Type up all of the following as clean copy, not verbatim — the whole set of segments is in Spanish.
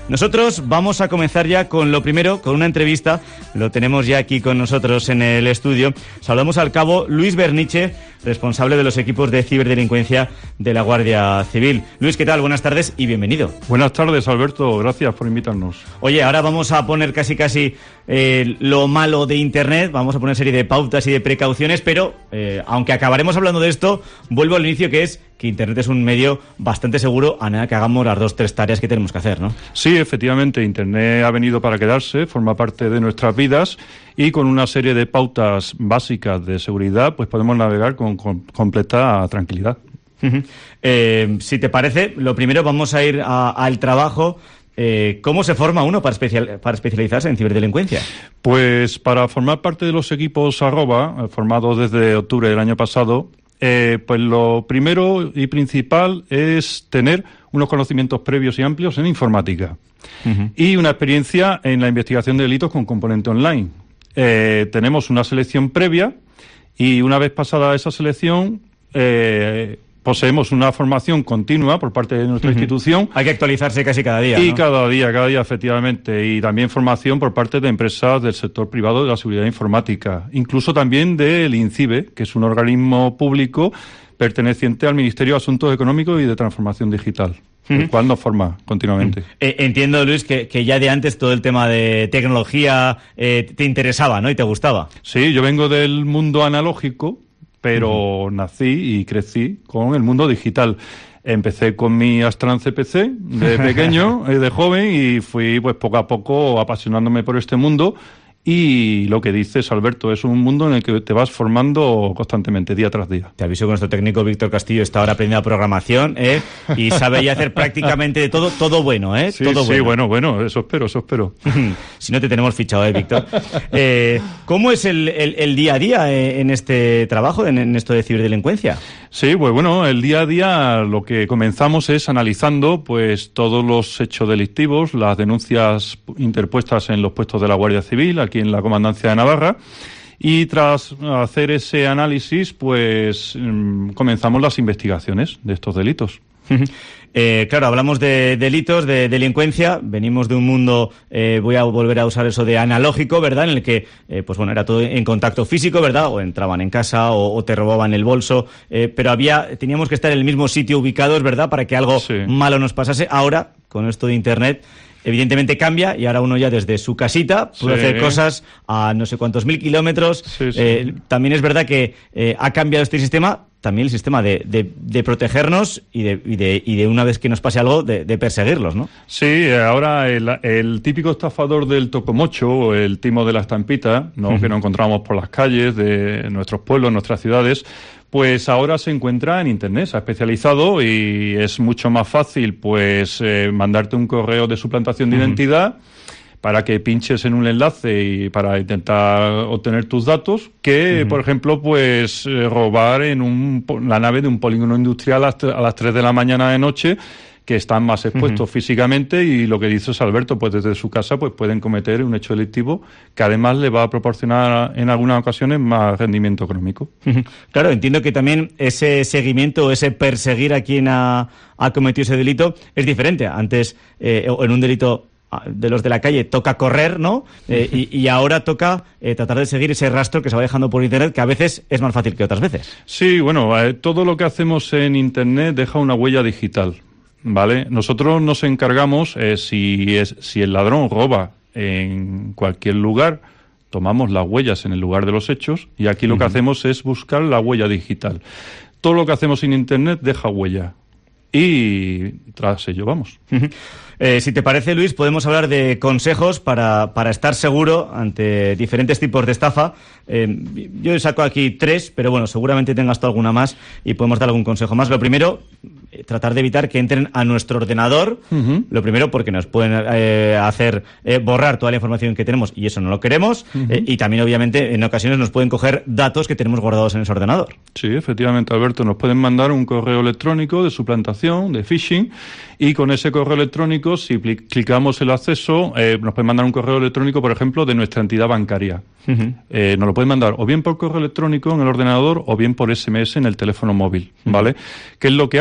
Nosotros vamos a comenzar ya con lo primero, con una entrevista. Lo tenemos ya aquí con nosotros en el estudio. Saludamos al cabo Luis Berniche, responsable de los equipos de ciberdelincuencia de la Guardia Civil. Luis, ¿qué tal? Buenas tardes y bienvenido. Buenas tardes, Alberto. Gracias por invitarnos. Oye, ahora vamos a poner casi lo malo de Internet. Vamos a poner serie de pautas y de precauciones, pero aunque acabaremos hablando de esto, vuelvo al inicio, que es que Internet es un medio bastante seguro a nada que hagamos las 2-3 tareas que tenemos que hacer, ¿no? Sí, efectivamente, Internet ha venido para quedarse, forma parte de nuestras vidas y con una serie de pautas básicas de seguridad pues podemos navegar con completa tranquilidad. Si te parece, lo primero vamos a ir al trabajo. ¿Cómo se forma uno para especializarse en ciberdelincuencia? Pues para formar parte de los equipos @, formados desde octubre del año pasado, pues lo primero y principal es tener unos conocimientos previos y amplios en informática y una experiencia en la investigación de delitos con componente online. Tenemos una selección previa y una vez pasada esa selección poseemos una formación continua por parte de nuestra institución. Hay que actualizarse casi cada día, y ¿no? cada día, efectivamente. Y también formación por parte de empresas del sector privado de la seguridad informática. Incluso también del INCIBE, que es un organismo público perteneciente al Ministerio de Asuntos Económicos y de Transformación Digital, el cual nos forma continuamente. Entiendo, Luis, que ya de antes todo el tema de tecnología te interesaba, ¿no? Y te gustaba. Sí, yo vengo del mundo analógico, pero nací y crecí con el mundo digital. Empecé con mi Astran CPC de pequeño, de joven, y fui pues poco a poco apasionándome por este mundo. Y lo que dices, Alberto, es un mundo en el que te vas formando constantemente, día tras día. Te aviso que nuestro técnico Víctor Castillo está ahora aprendiendo programación, y sabe ya hacer prácticamente de todo bueno, Sí, todo sí, bueno. bueno, eso espero. Si no te tenemos fichado, Víctor. ¿Cómo es el día a día en este trabajo, en esto de ciberdelincuencia? Sí, pues bueno, el día a día lo que comenzamos es analizando pues todos los hechos delictivos, las denuncias interpuestas en los puestos de la Guardia Civil, aquí en la Comandancia de Navarra, y tras hacer ese análisis pues comenzamos las investigaciones de estos delitos. Claro, hablamos de delitos, de delincuencia, venimos de un mundo, voy a volver a usar eso de analógico, ¿verdad?, en el que, pues bueno, era todo en contacto físico, ¿verdad?, o entraban en casa o te robaban el bolso, pero teníamos que estar en el mismo sitio ubicados, ¿verdad?, para que algo malo nos pasase. Ahora, con esto de Internet, evidentemente cambia y ahora uno ya desde su casita puede hacer cosas a no sé cuántos 1000 kilómetros. También es verdad que ha cambiado este sistema, también el sistema de protegernos y de una vez que nos pase algo, de perseguirlos, ¿no? Sí, ahora el típico estafador del tocomocho o el timo de la estampita, ¿no?, que nos encontramos por las calles de nuestros pueblos, nuestras ciudades, pues ahora se encuentra en Internet, se ha especializado y es mucho más fácil pues mandarte un correo de suplantación de identidad para que pinches en un enlace y para intentar obtener tus datos, que, por ejemplo, pues robar en la nave de un polígono industrial a las 3 de la mañana de noche, que están más expuestos físicamente, y lo que dices, Alberto, pues desde su casa pues pueden cometer un hecho delictivo que además le va a proporcionar en algunas ocasiones más rendimiento económico. Claro, entiendo que también ese seguimiento, ese perseguir a quien ha cometido ese delito es diferente. Antes, en un delito de los de la calle toca correr, ¿no? Y ahora toca tratar de seguir ese rastro que se va dejando por Internet, que a veces es más fácil que otras veces. Sí, bueno, todo lo que hacemos en Internet deja una huella digital, ¿vale? Nosotros nos encargamos, si el ladrón roba en cualquier lugar, tomamos las huellas en el lugar de los hechos, y aquí lo que hacemos es buscar la huella digital. Todo lo que hacemos en Internet deja huella, y tras ello vamos. Si te parece, Luis, podemos hablar de consejos para estar seguro ante diferentes tipos de estafa. Yo saco aquí 3, pero bueno, seguramente tengas tú alguna más y podemos dar algún consejo más. Lo primero, tratar de evitar que entren a nuestro ordenador. Lo primero, porque nos pueden hacer borrar toda la información que tenemos y eso no lo queremos. Y también, obviamente, en ocasiones nos pueden coger datos que tenemos guardados en ese ordenador. Sí, efectivamente, Alberto. Nos pueden mandar un correo electrónico de suplantación, de phishing, y con ese correo electrónico, si clicamos el acceso, nos pueden mandar un correo electrónico, por ejemplo, de nuestra entidad bancaria. Nos lo pueden mandar o bien por correo electrónico en el ordenador o bien por SMS en el teléfono móvil, ¿vale? ¿Qué es lo que hacen?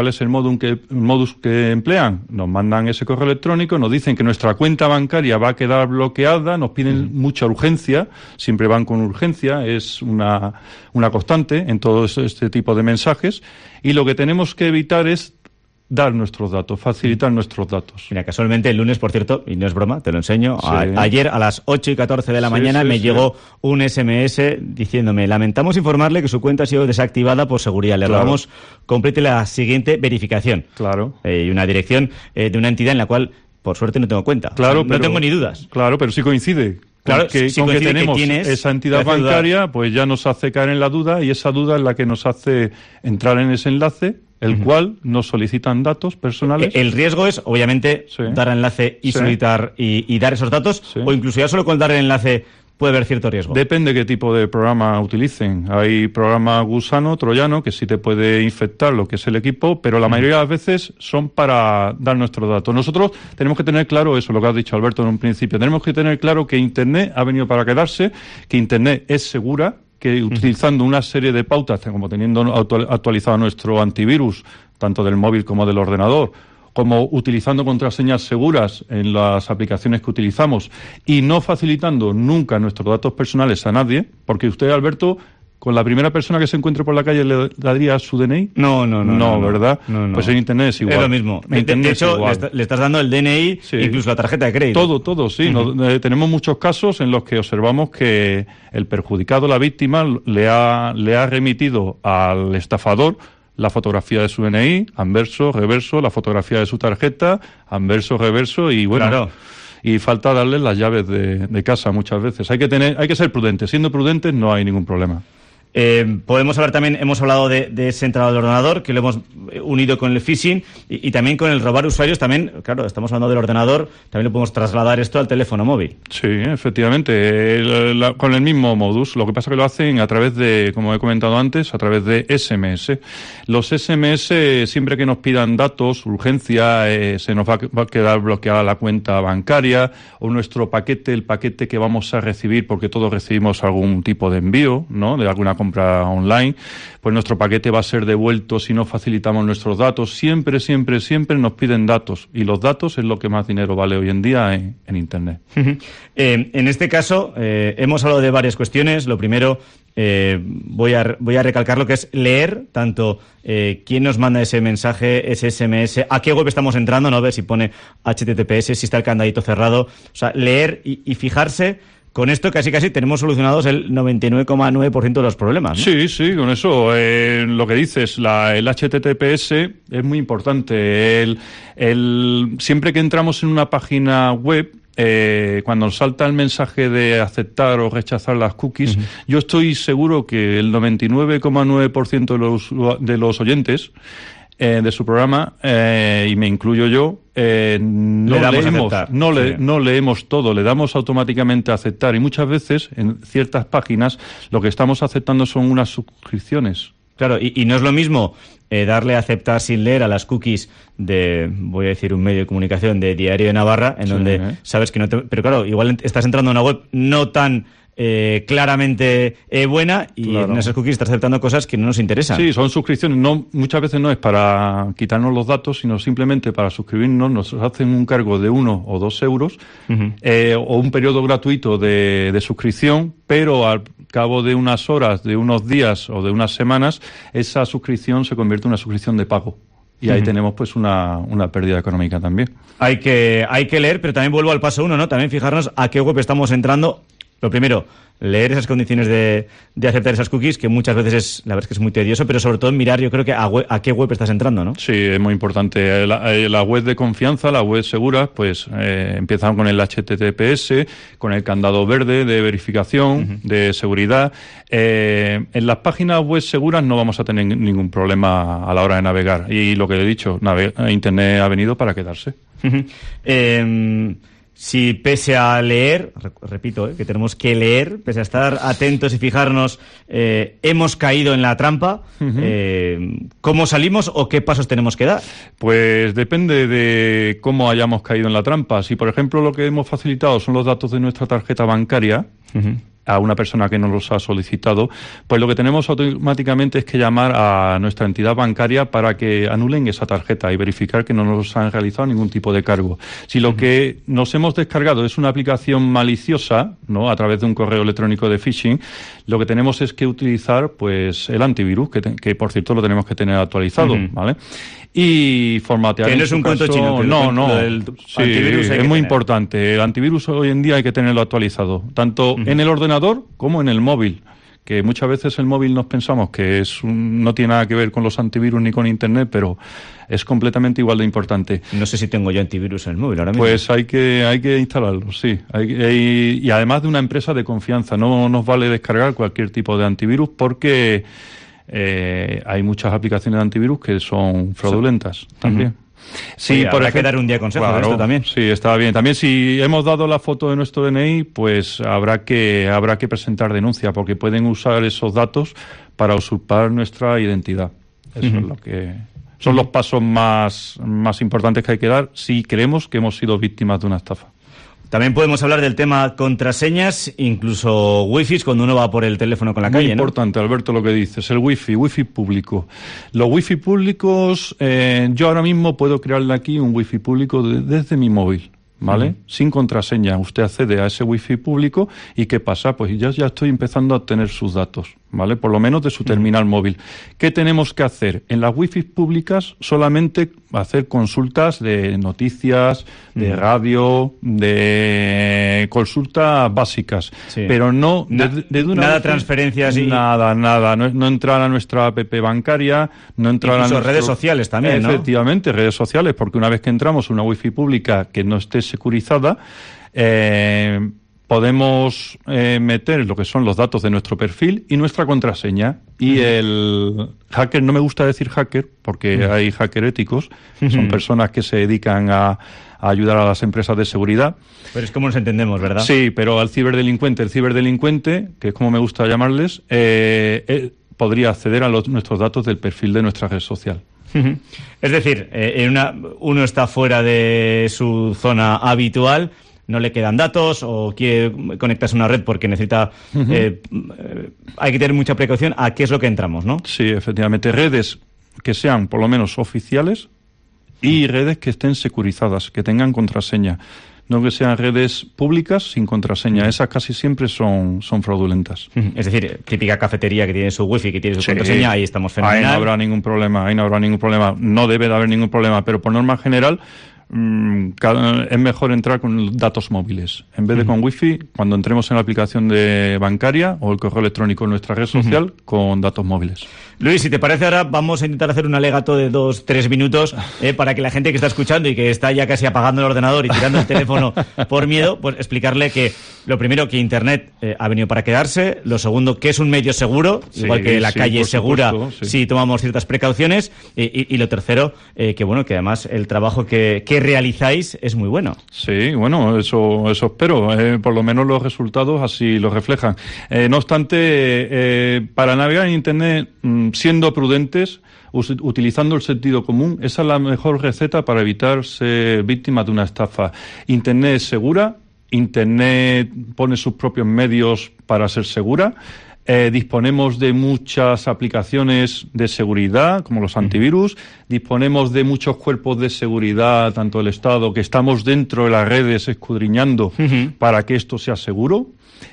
¿cuál es el modus que emplean? Nos mandan ese correo electrónico, nos dicen que nuestra cuenta bancaria va a quedar bloqueada, nos piden mucha urgencia, siempre van con urgencia, es una constante en todo este tipo de mensajes, y lo que tenemos que evitar es dar nuestros datos, facilitar nuestros datos. Mira, casualmente el lunes, por cierto, y no es broma, te lo enseño, Sí. Ayer a las 8:14 de la mañana me llegó un SMS diciéndome: lamentamos informarle que su cuenta ha sido desactivada por seguridad. Le rogamos complete la siguiente verificación. Claro. Y una dirección de una entidad en la cual, por suerte, no tengo cuenta. Claro, o sea, no tengo ni dudas. Claro, pero sí coincide. Claro, con que tenemos esa entidad bancaria, pues ya nos hace caer en la duda, y esa duda es la que nos hace entrar en ese enlace, el cual nos solicitan datos personales. El riesgo es, obviamente, dar el enlace y solicitar y dar esos datos, o incluso ya solo con dar el enlace puede haber cierto riesgo. Depende qué tipo de programa utilicen. Hay programa gusano, troyano, que sí te puede infectar lo que es el equipo, pero la mayoría de las veces son para dar nuestros datos. Nosotros tenemos que tener claro eso, lo que has dicho, Alberto, en un principio. Tenemos que tener claro que Internet ha venido para quedarse, que Internet es segura, que utilizando una serie de pautas, como teniendo actualizado nuestro antivirus, tanto del móvil como del ordenador, como utilizando contraseñas seguras en las aplicaciones que utilizamos y no facilitando nunca nuestros datos personales a nadie, porque usted, Alberto, con la primera persona que se encuentre por la calle le daría su DNI. No, ¿verdad? No. Pues en Internet es igual. Es lo mismo. De hecho, le estás dando el DNI, incluso la tarjeta de crédito. Todo, sí. Tenemos muchos casos en los que observamos que el perjudicado, la víctima, le ha remitido al estafador la fotografía de su DNI, anverso, reverso, la fotografía de su tarjeta, anverso, reverso, y bueno, claro. Y falta darles las llaves de casa muchas veces. Hay que ser prudentes. Siendo prudentes no hay ningún problema. Podemos hablar también, hemos hablado de ese entrado del ordenador, que lo hemos unido con el phishing y también con el robar usuarios. También, claro, estamos hablando del ordenador, también lo podemos trasladar esto al teléfono móvil. Sí, efectivamente, con el mismo modus. Lo que pasa es que lo hacen a través de, como he comentado antes, a través de SMS. Los SMS, siempre que nos pidan datos, urgencia, se nos va a quedar bloqueada la cuenta bancaria o nuestro paquete, el paquete que vamos a recibir, porque todos recibimos algún tipo de envío, ¿no?, de alguna compra online, pues nuestro paquete va a ser devuelto si no facilitamos nuestros datos. Siempre nos piden datos, y los datos es lo que más dinero vale hoy en día en Internet. En este caso, hemos hablado de varias cuestiones. Lo primero, voy a recalcar lo que es leer tanto quién nos manda ese mensaje, ese SMS, a qué web estamos entrando, no ver si pone HTTPS, si está el candadito cerrado. O sea, leer y fijarse. Con esto casi tenemos solucionados el 99,9% de los problemas, ¿no? Sí, con eso. Lo que dices, el HTTPS es muy importante. Siempre que entramos en una página web, cuando nos salta el mensaje de aceptar o rechazar las cookies, yo estoy seguro que el 99,9% de los oyentes de su programa, y me incluyo yo, no leemos todo, le damos automáticamente a aceptar, y muchas veces en ciertas páginas lo que estamos aceptando son unas suscripciones. Claro, y no es lo mismo darle a aceptar sin leer a las cookies de, voy a decir, un medio de comunicación de Diario de Navarra, en donde sabes que no te... Pero claro, igual estás entrando a una web no tan claramente buena, y en esas cookies estás aceptando cosas que no nos interesan. Sí, son suscripciones. Muchas veces no es para quitarnos los datos, sino simplemente para suscribirnos. Nos hacen un cargo de 1 o 2 euros o un periodo gratuito de suscripción, pero al cabo de unas horas, de unos días o de unas semanas, esa suscripción se convierte en una suscripción de pago. Y ahí tenemos pues una pérdida económica también. Hay que leer, pero también vuelvo al paso 1, ¿no? También fijarnos a qué web estamos entrando. Lo primero, leer esas condiciones de aceptar esas cookies, que muchas veces la verdad es que es muy tedioso, pero sobre todo mirar, yo creo que a qué web estás entrando, ¿no? Sí, es muy importante. La web de confianza, la web segura, pues empiezan con el HTTPS, con el candado verde de verificación, de seguridad. En las páginas web seguras no vamos a tener ningún problema a la hora de navegar. Y lo que he dicho, Internet ha venido para quedarse. Si pese a leer, repito, que tenemos que leer, pese a estar atentos y fijarnos, hemos caído en la trampa, ¿cómo salimos o qué pasos tenemos que dar? Pues depende de cómo hayamos caído en la trampa. Si, por ejemplo, lo que hemos facilitado son los datos de nuestra tarjeta bancaria, a una persona que nos los ha solicitado, pues lo que tenemos automáticamente es que llamar a nuestra entidad bancaria para que anulen esa tarjeta y verificar que no nos han realizado ningún tipo de cargo. Si lo que nos hemos descargado es una aplicación maliciosa, ¿no?, a través de un correo electrónico de phishing, lo que tenemos es que utilizar pues el antivirus, que por cierto lo tenemos que tener actualizado, ¿vale? Y formatear. Que no es un cuento chino. Sí, es muy importante. El antivirus hoy en día hay que tenerlo actualizado, tanto en el ordenador como en el móvil. Que muchas veces el móvil nos pensamos que no tiene nada que ver con los antivirus ni con Internet, pero es completamente igual de importante. No sé si tengo yo antivirus en el móvil ahora mismo. Pues hay que instalarlo, sí. Y además de una empresa de confianza. No nos vale descargar cualquier tipo de antivirus porque hay muchas aplicaciones de antivirus que son fraudulentas también. Sí, oye, habrá que dar un día consejo de esto también. Sí, está bien. También si hemos dado la foto de nuestro DNI, pues habrá que presentar denuncia, porque pueden usar esos datos para usurpar nuestra identidad. Eso es lo que son los pasos más importantes que hay que dar si creemos que hemos sido víctimas de una estafa. También podemos hablar del tema contraseñas, incluso wifi cuando uno va por el teléfono con la calle, ¿no? Muy importante, Alberto, lo que dices, el wifi público. Los wifi públicos, yo ahora mismo puedo crearle aquí un wifi público desde mi móvil, ¿vale? Sin contraseña. Usted accede a ese wifi público y ¿qué pasa? Pues ya estoy empezando a obtener sus datos, ¿vale? Por lo menos de su terminal móvil. ¿Qué tenemos que hacer? En las wifi públicas solamente hacer consultas de noticias, de radio, de consultas básicas, pero no nada transferencias y nada, no entrar a nuestra app bancaria, no entrar incluso a redes sociales también, ¿no? Efectivamente, redes sociales, porque una vez que entramos en una wifi pública que no esté securizada, podemos meter lo que son los datos de nuestro perfil y nuestra contraseña. Y el hacker, no me gusta decir hacker, porque hay hacker éticos, son personas que se dedican a ayudar a las empresas de seguridad. Pero es como nos entendemos, ¿verdad? Sí, pero el ciberdelincuente, que es como me gusta llamarles, podría acceder a nuestros datos del perfil de nuestra red social. Es decir, uno está fuera de su zona habitual, no le quedan datos o quiere conectarse a una red porque necesita... hay que tener mucha precaución a qué es lo que entramos, ¿no? Sí, efectivamente. Redes que sean por lo menos oficiales y redes que estén securizadas, que tengan contraseña. No que sean redes públicas sin contraseña. Esas casi siempre son fraudulentas. Es decir, típica cafetería que tiene su wifi, que tiene su contraseña, ahí estamos fenomenal. Ahí no habrá ningún problema. No debe de haber ningún problema, pero por norma general... es mejor entrar con datos móviles. En vez de con wifi, cuando entremos en la aplicación de bancaria o el correo electrónico en nuestra red social, con datos móviles. Luis, si te parece, ahora vamos a intentar hacer un alegato de 2-3 minutos para que la gente que está escuchando y que está ya casi apagando el ordenador y tirando el teléfono por miedo, pues explicarle que lo primero, que Internet ha venido para quedarse, lo segundo, que es un medio seguro, igual que la calle es segura si tomamos ciertas precauciones, y lo tercero, que bueno, que además el trabajo que realizáis es muy bueno. Sí, bueno, eso espero. Por lo menos los resultados así lo reflejan. No obstante, para navegar en Internet, siendo prudentes, utilizando el sentido común, esa es la mejor receta para evitar ser víctima de una estafa. Internet es segura, Internet pone sus propios medios para ser segura. Disponemos de muchas aplicaciones de seguridad, como los antivirus, disponemos de muchos cuerpos de seguridad, tanto del Estado, que estamos dentro de las redes escudriñando para que esto sea seguro,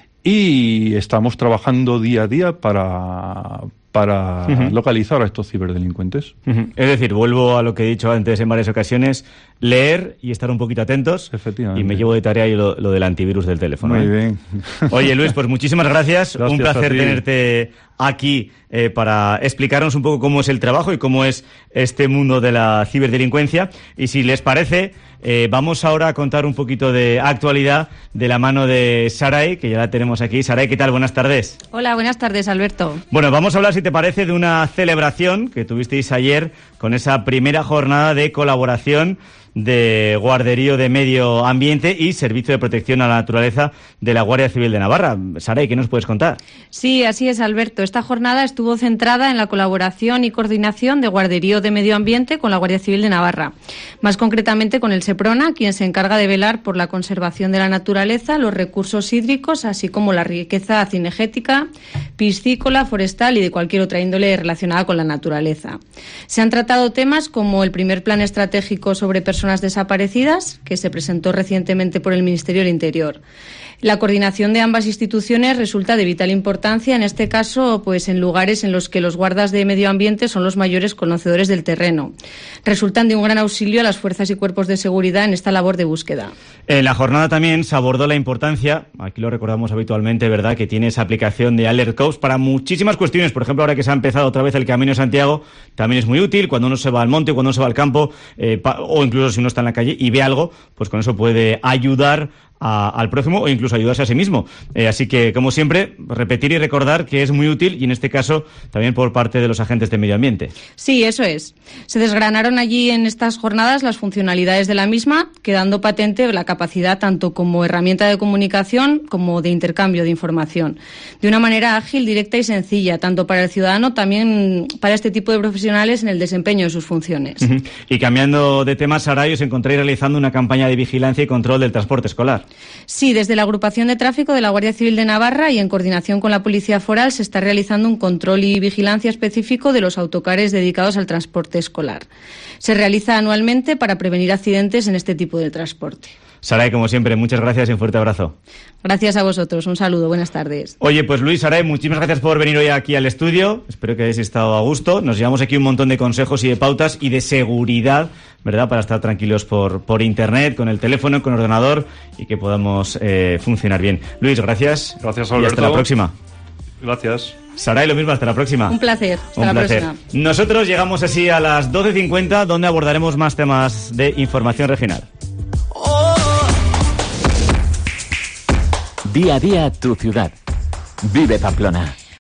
y estamos trabajando día a día para localizar a estos ciberdelincuentes. Es decir, vuelvo a lo que he dicho antes en varias ocasiones, leer y estar un poquito atentos. Efectivamente. Y me llevo de tarea y lo del antivirus del teléfono. Muy bien. Oye, Luis, pues muchísimas gracias. Un placer tenerte aquí para explicarnos un poco cómo es el trabajo y cómo es este mundo de la ciberdelincuencia. Y si les parece, vamos ahora a contar un poquito de actualidad de la mano de Saray, que ya la tenemos aquí. Saray, ¿qué tal? Buenas tardes. Hola, buenas tardes, Alberto. Bueno, vamos a hablar, si te parece, de una celebración que tuvisteis ayer con esa primera jornada de colaboración de Guarderío de Medio Ambiente y Servicio de Protección a la Naturaleza de la Guardia Civil de Navarra. Saray, ¿qué nos puedes contar? Sí, así es, Alberto. Esta jornada estuvo centrada en la colaboración y coordinación de Guarderío de Medio Ambiente con la Guardia Civil de Navarra, más concretamente con el SEPRONA, quien se encarga de velar por la conservación de la naturaleza, los recursos hídricos, así como la riqueza cinegética, piscícola, forestal y de cualquier otra índole relacionada con la naturaleza. Se han tratado temas como el primer plan estratégico sobre personas desaparecidas, que se presentó recientemente por el Ministerio del Interior. La coordinación de ambas instituciones resulta de vital importancia, en este caso, pues en lugares en los que los guardas de medio ambiente son los mayores conocedores del terreno. Resultan de un gran auxilio a las fuerzas y cuerpos de seguridad en esta labor de búsqueda. En la jornada también se abordó la importancia, aquí lo recordamos habitualmente, ¿verdad?, que tiene esa aplicación de Alert Cops para muchísimas cuestiones. Por ejemplo, ahora que se ha empezado otra vez el Camino de Santiago, también es muy útil cuando uno se va al monte, cuando uno se va al campo, o incluso si uno está en la calle y ve algo, pues con eso puede ayudar al prójimo o incluso ayudarse a sí mismo. Así que, como siempre, repetir y recordar que es muy útil y en este caso también por parte de los agentes de medio ambiente. Sí, eso es. Se desgranaron allí en estas jornadas las funcionalidades de la misma, quedando patente la capacidad tanto como herramienta de comunicación como de intercambio de información. De una manera ágil, directa y sencilla, tanto para el ciudadano, también para este tipo de profesionales en el desempeño de sus funciones. Uh-huh. Y cambiando de tema, Saray, os encontráis realizando una campaña de vigilancia y control del transporte escolar. Sí, desde la Agrupación de Tráfico de la Guardia Civil de Navarra y en coordinación con la Policía Foral se está realizando un control y vigilancia específico de los autocares dedicados al transporte escolar. Se realiza anualmente para prevenir accidentes en este tipo de transporte. Saray, como siempre, muchas gracias y un fuerte abrazo. Gracias a vosotros. Un saludo. Buenas tardes. Oye, pues Luis, Saray, muchísimas gracias por venir hoy aquí al estudio. Espero que hayáis estado a gusto. Nos llevamos aquí un montón de consejos y de pautas y de seguridad, ¿verdad?, para estar tranquilos por internet, con el teléfono, con el ordenador y que podamos funcionar bien. Luis, gracias. Gracias, Alberto. Y hasta la próxima. Gracias. Saray, lo mismo, hasta la próxima. Un placer. Hasta la próxima. Nosotros llegamos así a las 12:50, donde abordaremos más temas de información regional. Día a día tu ciudad. Vive Pamplona.